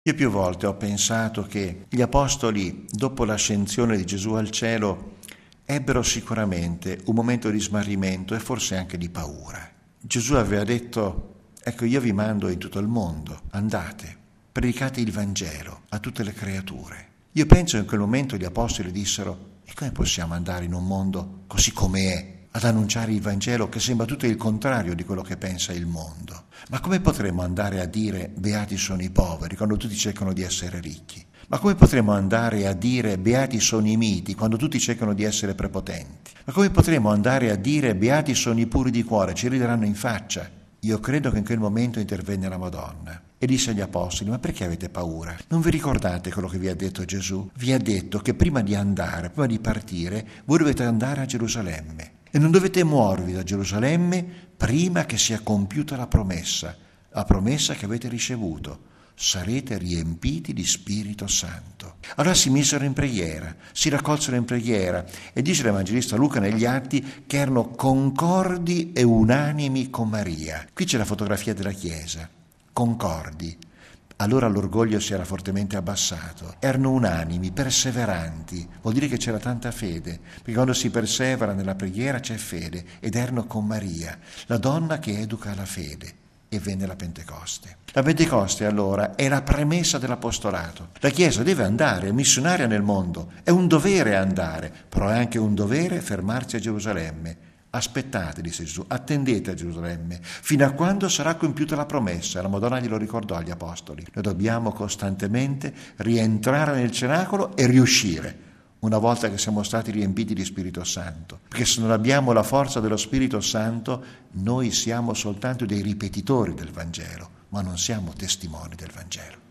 Io più volte ho pensato che gli apostoli, dopo l'ascensione di Gesù al cielo, ebbero sicuramente un momento di smarrimento e forse anche di paura. Gesù aveva detto: ecco, io vi mando in tutto il mondo, andate, predicate il Vangelo a tutte le creature. Io penso che in quel momento gli apostoli dissero: e come possiamo andare in un mondo così come è ad annunciare il Vangelo che sembra tutto il contrario di quello che pensa il mondo? Ma come potremmo andare a dire beati sono i poveri quando tutti cercano di essere ricchi? Ma come potremmo andare a dire beati sono i miti quando tutti cercano di essere prepotenti? Ma come potremmo andare a dire beati sono i puri di cuore? Ci rideranno in faccia. Io credo che in quel momento intervenne la Madonna e disse agli apostoli: ma perché avete paura? Non vi ricordate quello che vi ha detto Gesù? Vi ha detto che prima di andare, prima di partire, voi dovete andare a Gerusalemme e non dovete muovervi da Gerusalemme prima che sia compiuta la promessa che avete ricevuto. Sarete riempiti di Spirito Santo. Allora si misero in preghiera, si raccolsero in preghiera e dice l'Evangelista Luca negli Atti che erano concordi e unanimi con Maria. Qui c'è la fotografia della Chiesa, concordi. Allora l'orgoglio si era fortemente abbassato, erano unanimi, perseveranti, vuol dire che c'era tanta fede, perché quando si persevera nella preghiera c'è fede, ed erano con Maria, la donna che educa la fede. E venne la Pentecoste. La Pentecoste allora è la premessa dell'apostolato. La Chiesa deve andare, è missionaria nel mondo, è un dovere andare, però è anche un dovere fermarsi a Gerusalemme. Aspettate, disse Gesù, attendete a Gerusalemme, fino a quando sarà compiuta la promessa. La Madonna glielo ricordò agli apostoli. Noi dobbiamo costantemente rientrare nel cenacolo e riuscire, una volta che siamo stati riempiti di Spirito Santo. Perché se non abbiamo la forza dello Spirito Santo, noi siamo soltanto dei ripetitori del Vangelo, ma non siamo testimoni del Vangelo.